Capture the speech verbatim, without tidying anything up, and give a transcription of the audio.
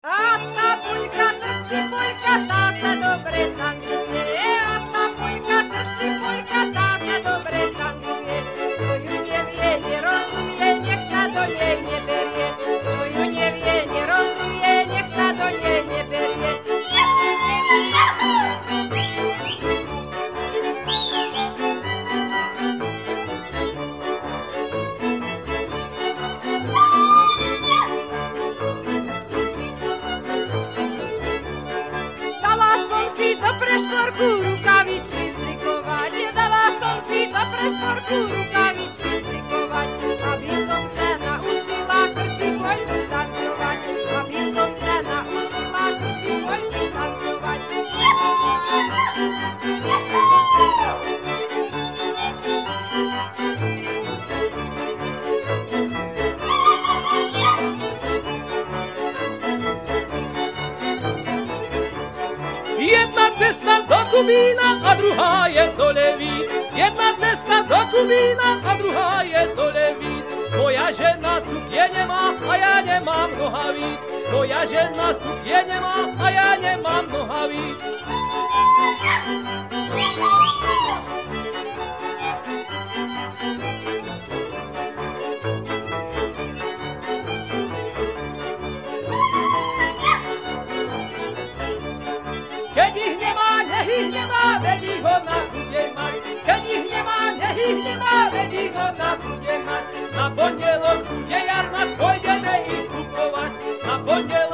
A tá Poľka trci, Poľka, tá sa dobre tancuje. A tá Poľka trci, Poľka, tá sa dobre tancuje. Kto ju nevie, nerozumie, nech sa do nej neberie. Kto ju nevie, nerozumie, nech sa do nej neberie. Do prešporku rukavičky štrikovať, dala som si do prešporku rukavičky štrikovať, aby som sa naučila krci poľku tancovať, aby som sa naučila krci poľku tancovať. Jedna cesta do Kubína a druhá je do Levíc. Jedna cesta do Kubína a druhá je do Levíc. Moja žena suknie nemá a ja nemám nohavíc. Moja žena suknie nemá a ja nemám nohavíc. Keď ich nemá, nech ich nemá, veď ich ona bude mať. Keď ich nemá, nech ich nemá, veď ich ona bude mať. Na pondelok bude jarmart, pôjdeme ich kupovať. Na pondelok